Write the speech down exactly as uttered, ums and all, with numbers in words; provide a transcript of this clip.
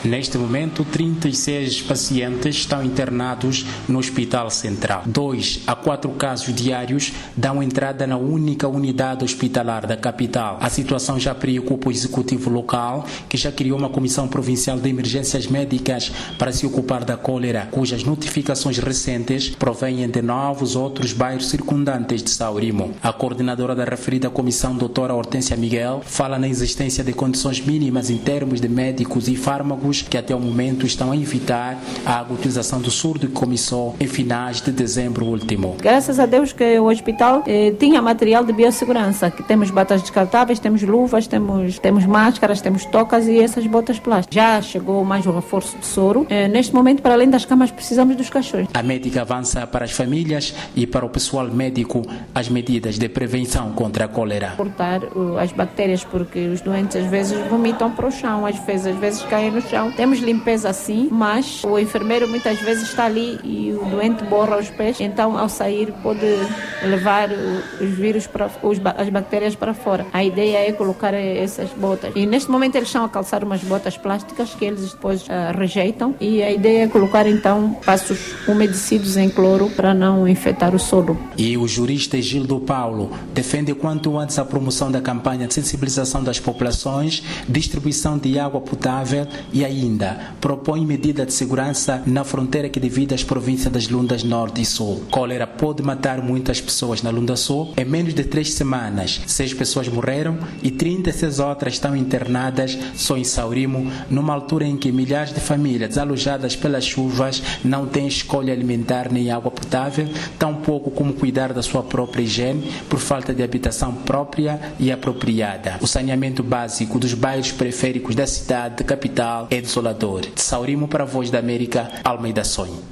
Neste momento, trinta e seis pacientes estão internados no Hospital Central. Dois a quatro casos diários dão entrada na única unidade hospitalar da capital. A situação já preocupa o executivo local, que já criou uma comissão provincial de emergências médicas para se ocupar da cólera, cujas notificações recentes provêm de novos outros bairros circundantes de Saurimo. A coordenadora da referida comissão, doutora Hortência Miguel, fala na existência de condições mínimas em termos de médicos e fármacos que até o momento estão a evitar a agudização do surto que começou em finais de dezembro último. Graças a Deus que o hospital eh, tinha material de biossegurança, que temos batas descartáveis, temos luvas, temos, temos máscaras, temos tocas e essas botas plásticas. Já chegou mais um reforço de soro. Eh, neste momento, para além das camas, precisamos dos caixões. A médica avança para as famílias e para o pessoal médico as medidas de prevenção contra a cólera. Cortar uh, as bactérias, porque os doentes às vezes vomitam para o chão, às vezes, às vezes caem no chão. Temos limpeza sim, mas o enfermeiro muitas vezes está ali e o doente borra os pés, então ao sair pode levar os vírus, para, os, as bactérias para fora. A ideia é colocar essas botas. E neste momento eles estão a calçar umas botas plásticas que eles depois uh, rejeitam, e a ideia é colocar então passos umedecidos em cloro para não infectar o solo. E o jurista Gildo Paulo defende quanto antes a promoção da campanha de sensibilização das populações, distribuição de água potável e ainda propõe medida de segurança na fronteira que divide as províncias das Lundas Norte e Sul. Cólera pode matar muitas pessoas na Lunda Sul. Em menos de três semanas, seis pessoas morreram e trinta e seis outras estão internadas só em Saurimo, numa altura em que milhares de famílias desalojadas pelas chuvas não têm escolha alimentar nem água potável, tampouco como cuidar da sua própria higiene por falta de habitação própria e apropriada. O saneamento básico dos bairros periféricos da cidade capital é desolador. De Saurimo para a Voz da América, Almeida Sonho.